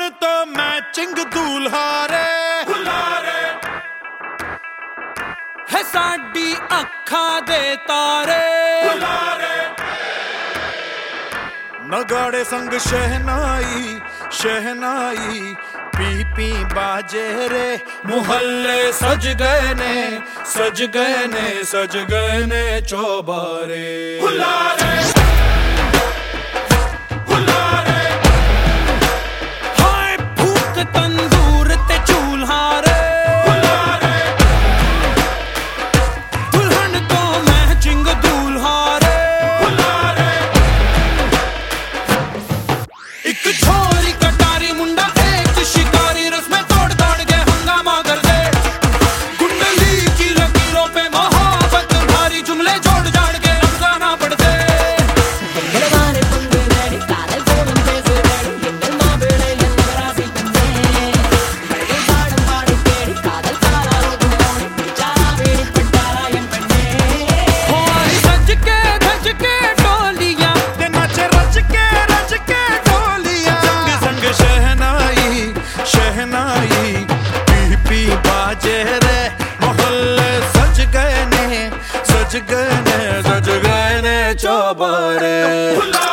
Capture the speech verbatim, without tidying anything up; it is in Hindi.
तो मैचिंग दूल्हा रे है साडी अखा दे तारे नगाड़े संग शहनाई शहनाई पी पी बाजे रे मुहल्ले सज गए ने सज गए ने सज गए ने चौबारे हाय फूक तंदूर ते चूल्हा रे दुल्हन तो मैचिंग दूल्हा रे एक छोरी कटारी मुंडा एक शिकारी रस्में तोड़ दाड़ के हंगामा कर दे कुंडली की लकीरों पे मोहब्बत भारी जुमले जोड़ जाड़ के रमजाना पड़ दे सज के धज के डोलियां ते नाचे रच के रच के डोलियां संग संग शहनाई शहनाई पी पी बाजे रे मोहल्ले सज गए ने सज गए ने सज गए ने चौबारे